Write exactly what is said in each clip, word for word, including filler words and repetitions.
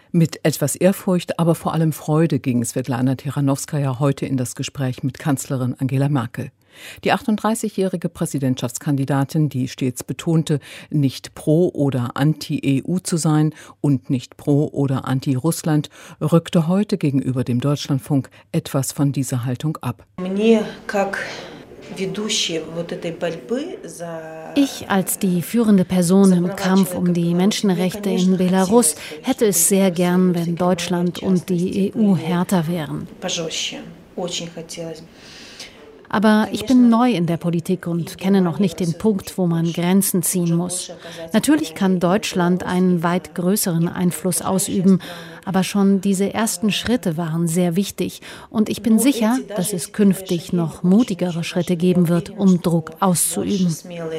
Mit etwas Ehrfurcht, aber vor allem Freude ging Swetlana Tichanovskaja heute in das Gespräch mit Kanzlerin Angela Merkel. Die achtunddreißigjährige Präsidentschaftskandidatin, die stets betonte, nicht pro oder anti-E U zu sein und nicht pro oder anti-Russland, rückte heute gegenüber dem Deutschlandfunk etwas von dieser Haltung ab. Ich als die führende Person im Kampf um die Menschenrechte in Belarus hätte es sehr gern, wenn Deutschland und die E U härter wären. Aber ich bin neu in der Politik und kenne noch nicht den Punkt, wo man Grenzen ziehen muss. Natürlich kann Deutschland einen weit größeren Einfluss ausüben, aber schon diese ersten Schritte waren sehr wichtig. Und ich bin sicher, dass es künftig noch mutigere Schritte geben wird, um Druck auszuüben.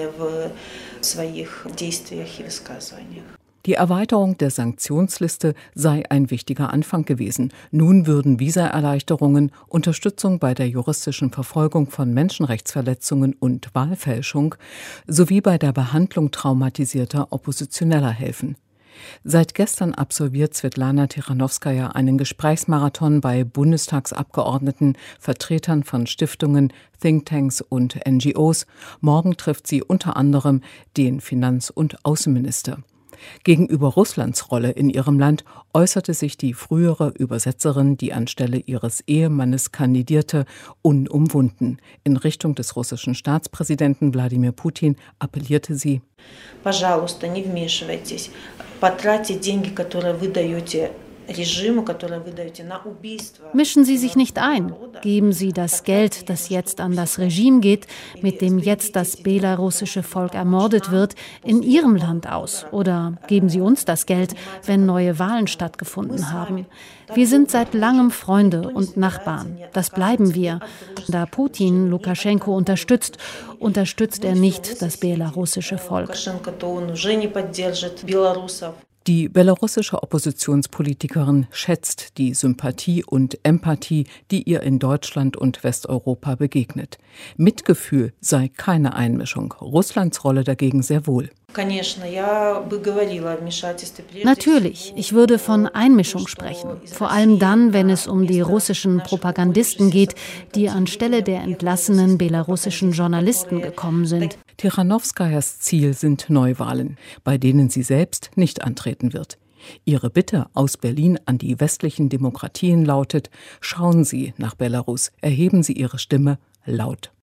Die Erweiterung der Sanktionsliste sei ein wichtiger Anfang gewesen. Nun würden Visaerleichterungen, Unterstützung bei der juristischen Verfolgung von Menschenrechtsverletzungen und Wahlfälschung sowie bei der Behandlung traumatisierter Oppositioneller helfen. Seit gestern absolviert Swetlana Tichanovskaja einen Gesprächsmarathon bei Bundestagsabgeordneten, Vertretern von Stiftungen, Thinktanks und N G Os. Morgen trifft sie unter anderem den Finanz- und Außenminister. Gegenüber Russlands Rolle in ihrem Land äußerte sich die frühere Übersetzerin, die anstelle ihres Ehemannes kandidierte, unumwunden. In Richtung des russischen Staatspräsidenten Wladimir Putin appellierte sie: Пожалуйста, не вмешивайтесь. Потратьте деньги, которые вы даете. Mischen Sie sich nicht ein. Geben Sie das Geld, das jetzt an das Regime geht, mit dem jetzt das belarussische Volk ermordet wird, in Ihrem Land aus. Oder geben Sie uns das Geld, wenn neue Wahlen stattgefunden haben. Wir sind seit langem Freunde und Nachbarn. Das bleiben wir. Da Putin Lukaschenko unterstützt, unterstützt er nicht das belarussische Volk. Die belarussische Oppositionspolitikerin schätzt die Sympathie und Empathie, die ihr in Deutschland und Westeuropa begegnet. Mitgefühl sei keine Einmischung, Russlands Rolle dagegen sehr wohl. Natürlich, ich würde von Einmischung sprechen. Vor allem dann, wenn es um die russischen Propagandisten geht, die anstelle der entlassenen belarussischen Journalisten gekommen sind. Tichanovskajas Ziel sind Neuwahlen, bei denen sie selbst nicht antreten wird. Ihre Bitte aus Berlin an die westlichen Demokratien lautet: Schauen Sie nach Belarus, erheben Sie Ihre Stimme laut.